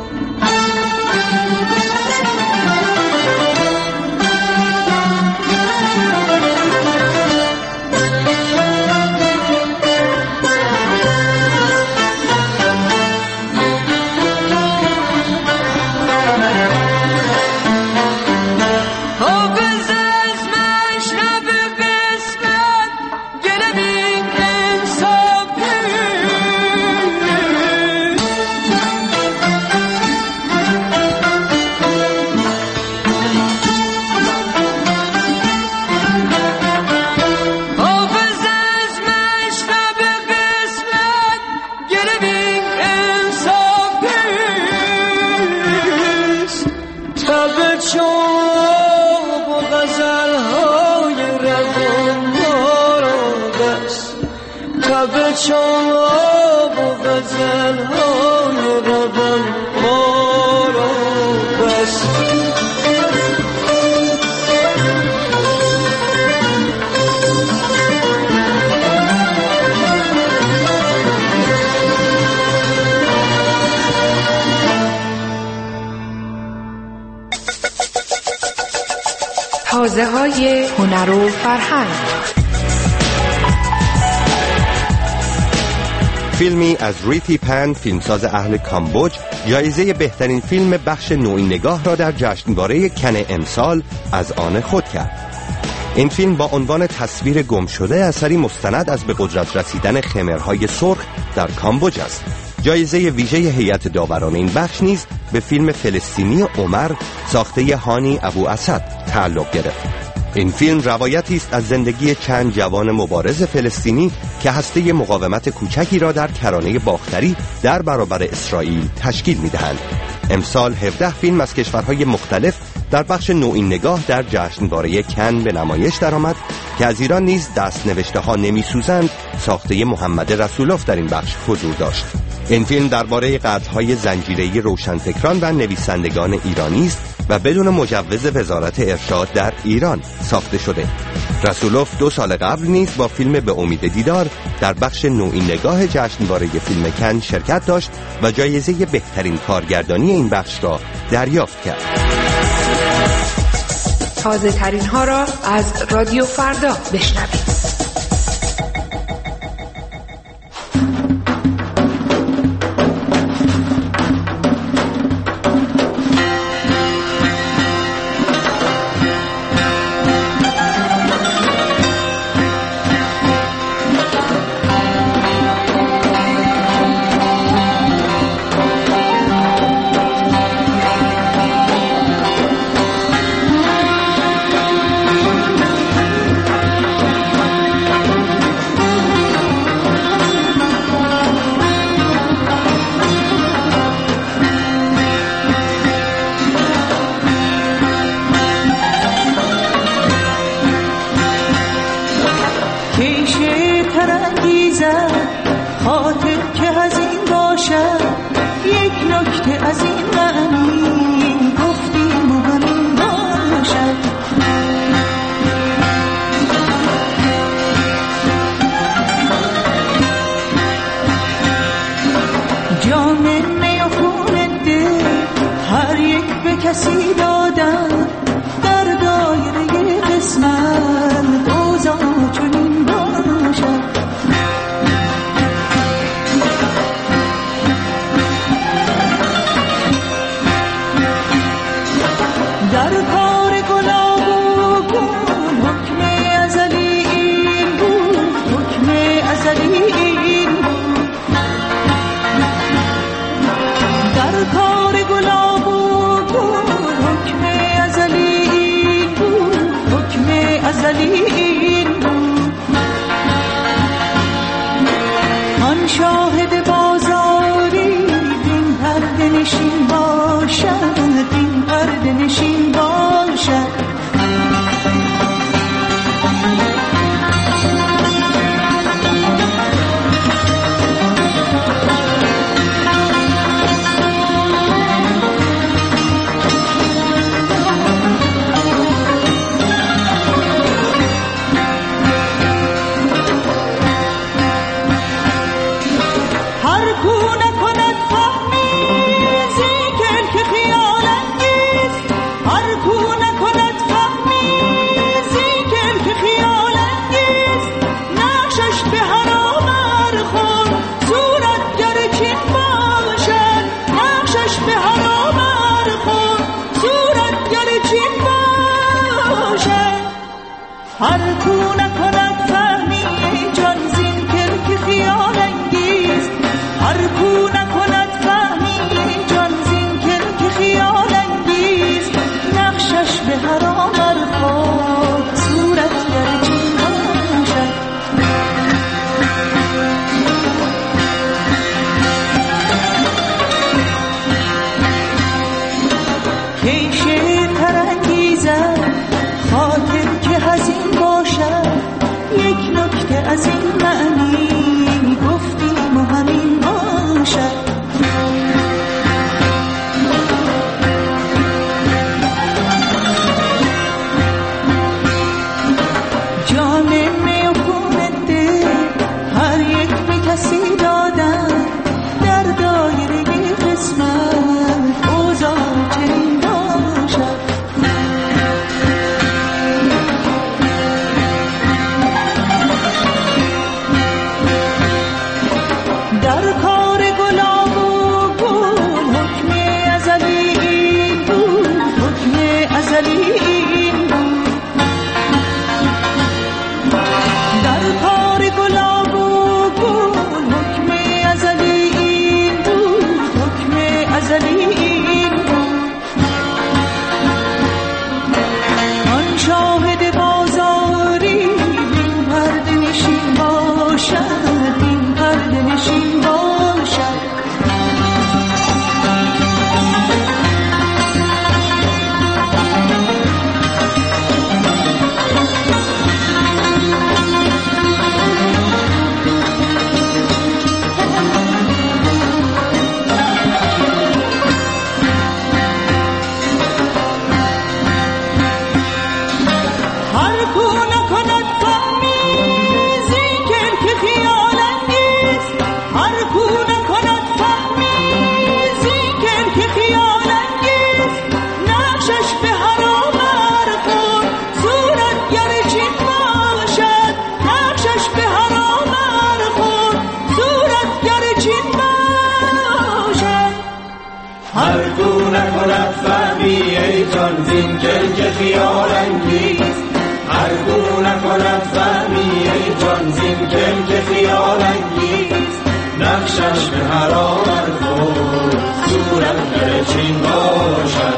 شما و غزل‌های روان ما را بس. حوزه‌های هنر و فرهنگ. فیلمی از ریتی پن، فیلمساز اهل کامبوج، جایزه بهترین فیلم بخش نوعی نگاه را در جشنواره کن امسال از آن خود کرد. این فیلم با عنوان تصویر گم شده اثری مستند از به قدرت رسیدن خمرهای سرخ در کامبوج است. جایزه ویژه هیئت داوران این بخش نیز به فیلم فلسطینی عمر ساخته هانی ابو اسد تعلق گرفت. این فیلم روایتی است از زندگی چند جوان مبارز فلسطینی که هسته مقاومت کوچکی را در کرانه باختری در برابر اسرائیل تشکیل می‌دهند. امسال 17 فیلم از کشورهای مختلف در بخش نوعی نگاه در جشنواره کن به نمایش درآمد که از ایران نیز دست‌نوشته‌ها نمی‌سوزند ساخته محمد رسولوف در این بخش حضور داشت. این فیلم درباره قتل‌های زنجیره‌ای روشنفکران و نویسندگان ایرانی است و بدون مجوز وزارت ارشاد در ایران ساخته شده. رسولوف 2 سال قبل نیز با فیلم به امید دیدار در بخش نوعی نگاه جشنواره فیلم کن شرکت داشت و جایزه بهترین کارگردانی این بخش را دریافت کرد. تازه ترین ها را از رادیو فردا بشنوید. کسی دادن در دایره قسمت دوزا چنین باشد. در کار گلاب و گل حکم ازلی این بود، حکم ازلی این بود. در کار گلاب ازلی آن شاهد بازاری این پرده نشین باشد، این پرده نشین باشد. هر کو نکند فهمی جان زین کلک خیال انگیز، هر کو نکند فهمی جان زین کلک خیال انگیز، نقشش به حرام ارخاد صورت گرچین باشد. کی شعر ترانگیزد خاطر که حزین باشد، یک نکته از این معنی گفتیم و همین باشد. جام می و خون دل هر یک به کسی دادن، در دایره قسمت اوضاع چنین باشد. در کار گلاب و گل حکم ازلی این بود، حکم ازلی این بود. در کار گلاب و گل حکم ازلی این بود، حکم ازلی این بود. آن شاهد بازاری این پرده نشین باشد، این پرده نشین باشد. هر کو نکند فهمی زین کلک خیال انگیز، هر کو نکند فهمی زین کلک خیال انگیز، نقشش به حرام ارخورد صورت گرچین باشد، نقشش به حرام ارخورد صورت گرچین باشد. هر کو نکند فهمی ای جان زین کلک خیال انگیز، هر کو نکند فهمی ای جان زین کلک خیال انگیز، نقشش به حرام ارخورد صورت گرچین باشد.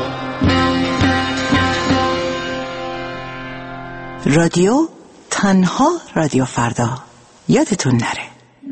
رادیو تنها رادیو فردا، یادتون نره.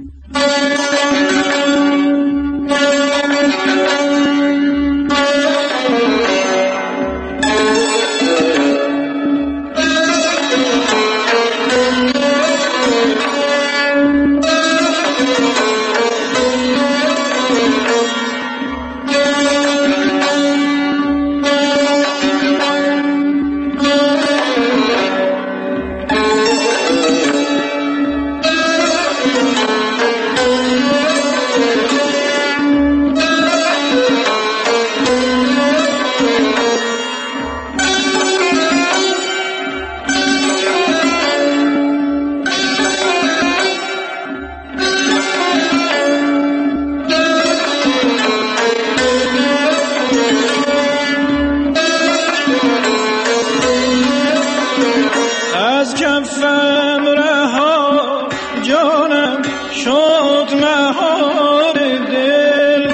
از کفم رها جانم شد مهار دل،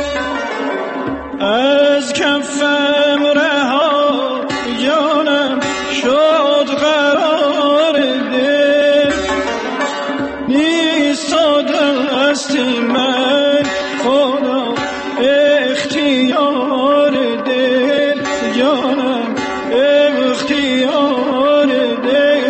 از کفم رها جانم شد قرار دل، نیست تا دست من خدا اختیار دل، جانم اختیار دل.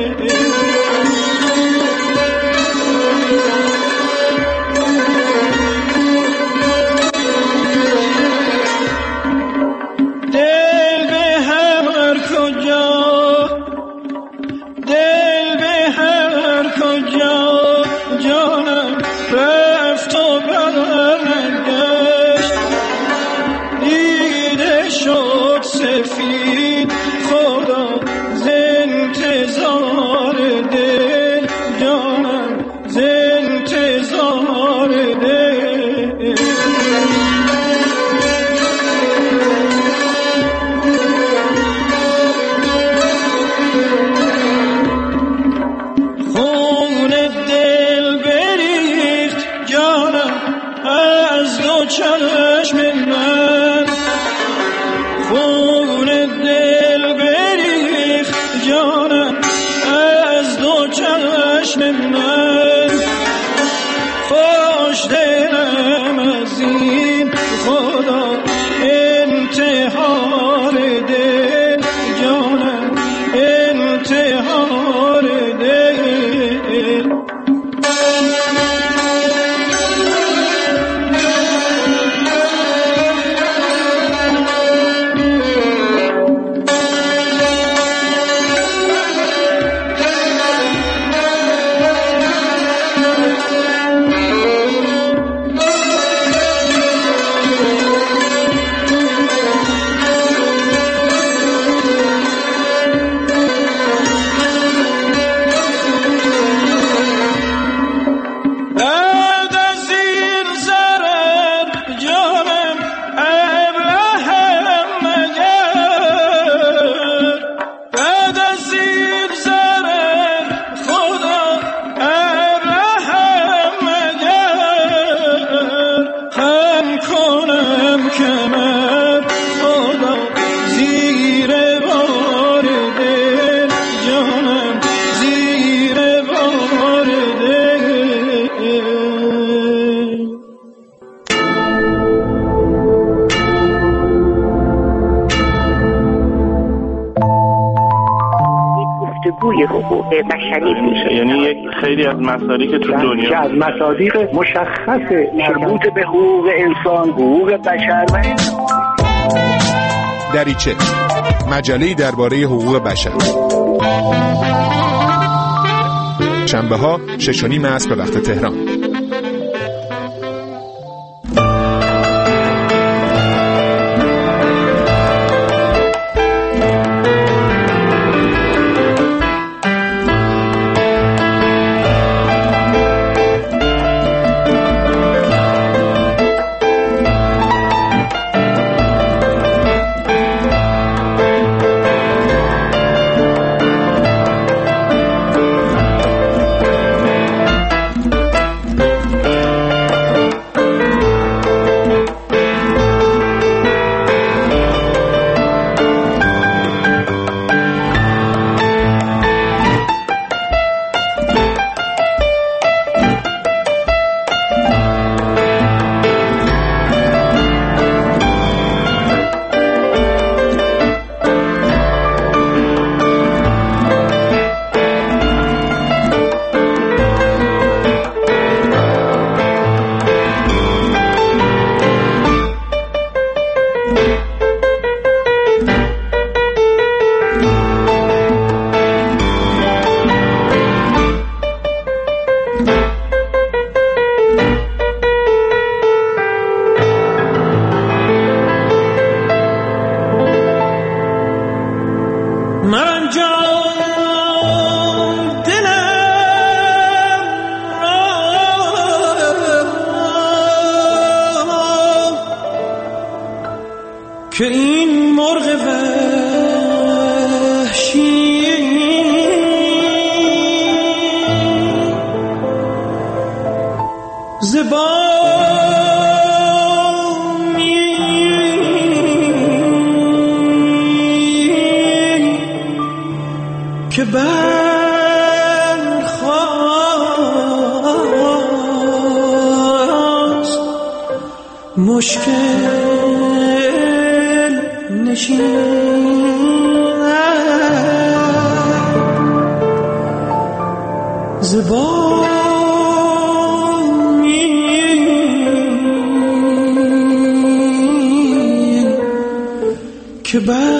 دل به هر کجا، دل به هر کجا جانم رفت و حقوق بشری میشه. یعنی یک خیلی از مصادیق که تو دنیا از مصادیق مشخص مربوط به حقوق انسان، حقوق بشر و دریچه، مجله‌ای درباره حقوق بشر. شنبه‌ها 6:30 عصر به وقت تهران. که این مرغ وحشی زبانی که برخواست مشکل زبانی که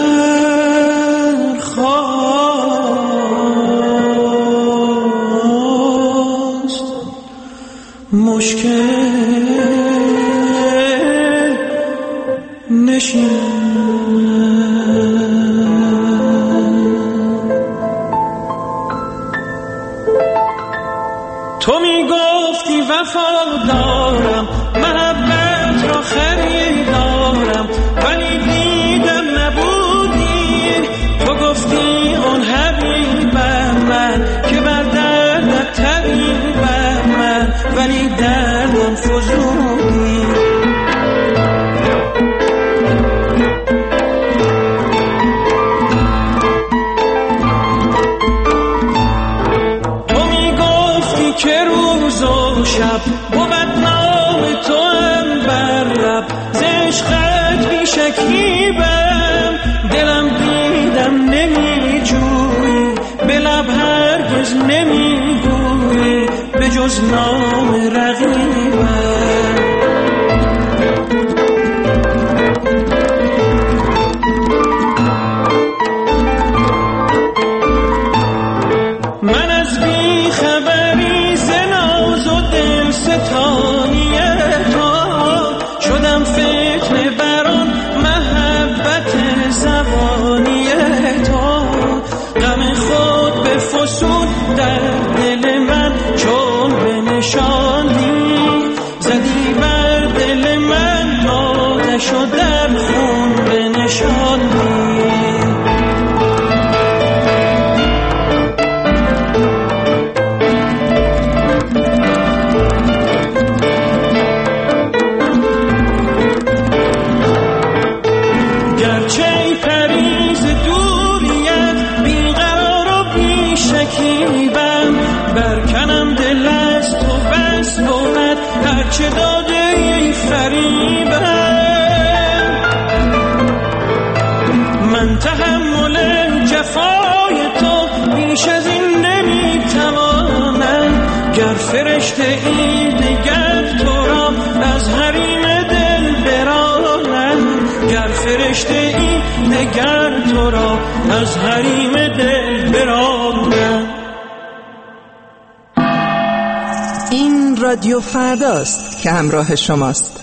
برخواست مشکل نشین. تو می گفتی وفادارم، محبت را خریدارم، ولی دیدم نبودی. تو گفتی اون حبیبم من که بر دردت طبیبم من، ولی دردم فزودی. شب بود نام تو هم بر لب، ز عشقت بی شکیبم، دلم دیدم نمی جویی، به لب هرگز نمی گویی به جز نام رقیبم. من از بی خبری زناز و دل ستانی تو شدم فتنه بران محبت زبانی تو. غم خود به فسون در دل من چون به نشان هرچه داده ای فریبه. من تحمل جفای تو بیش از این نمیتوانم. گر فرشته ای دگر تو را از حریم دل برانم. گر فرشته ای دگر تو را از حریم دل برانم. این رادیو فرداست که همراه شماست.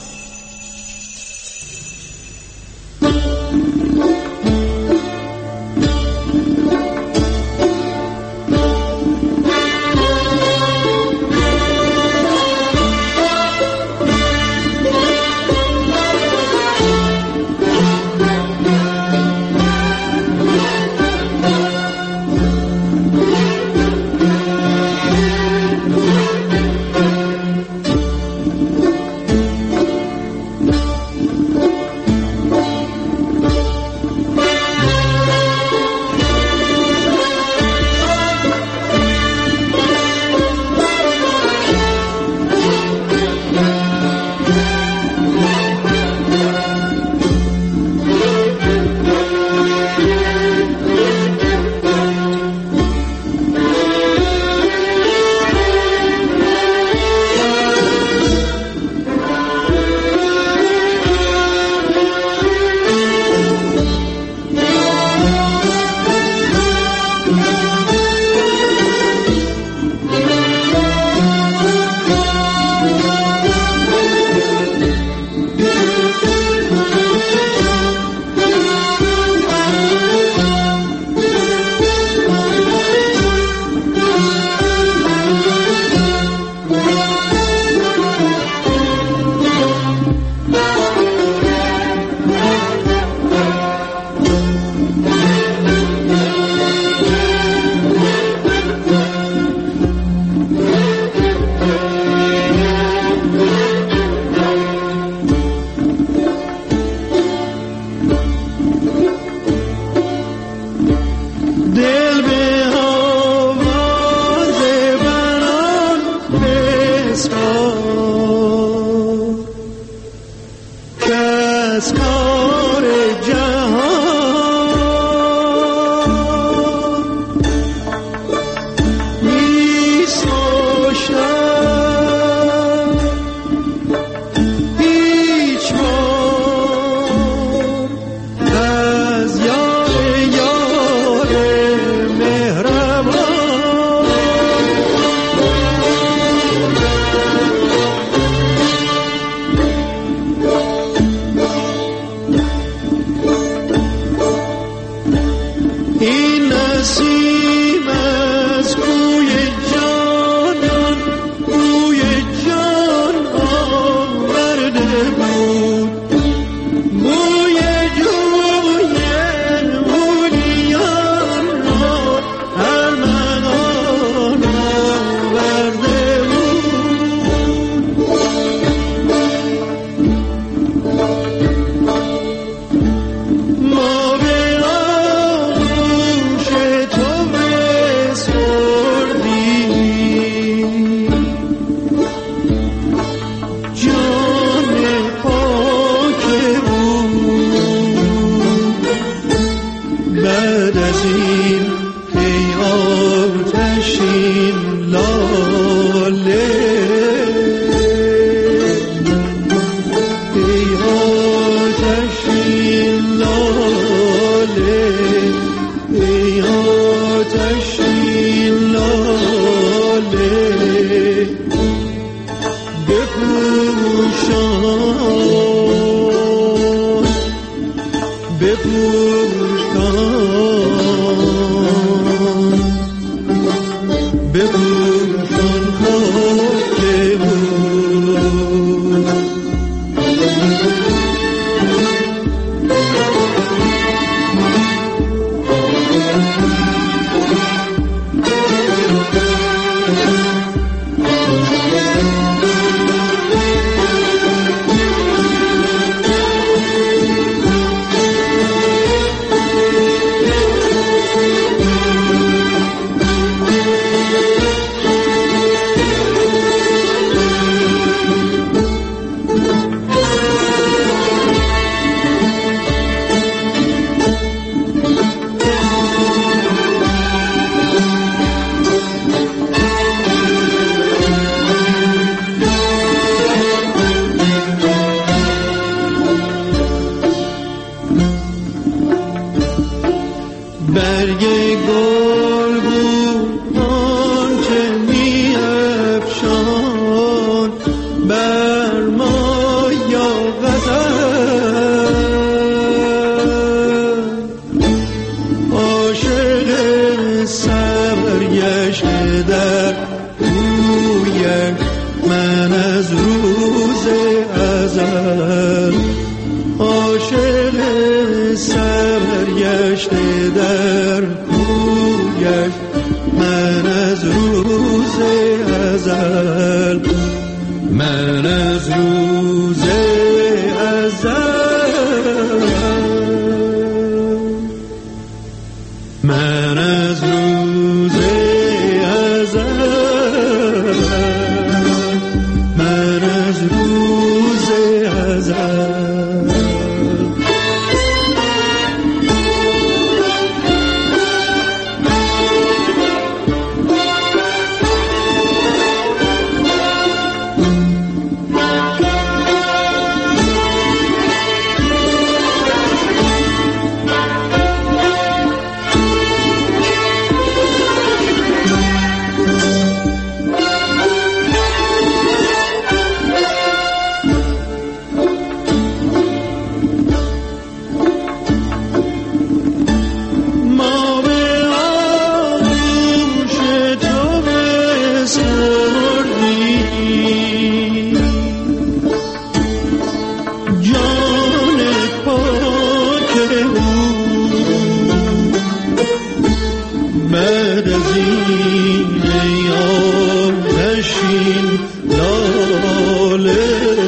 آتشین لاله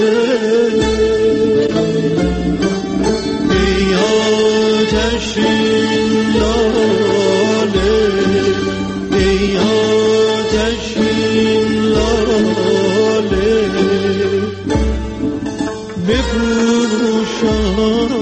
ای آتشین لاله ای آتشین لاله بپوشان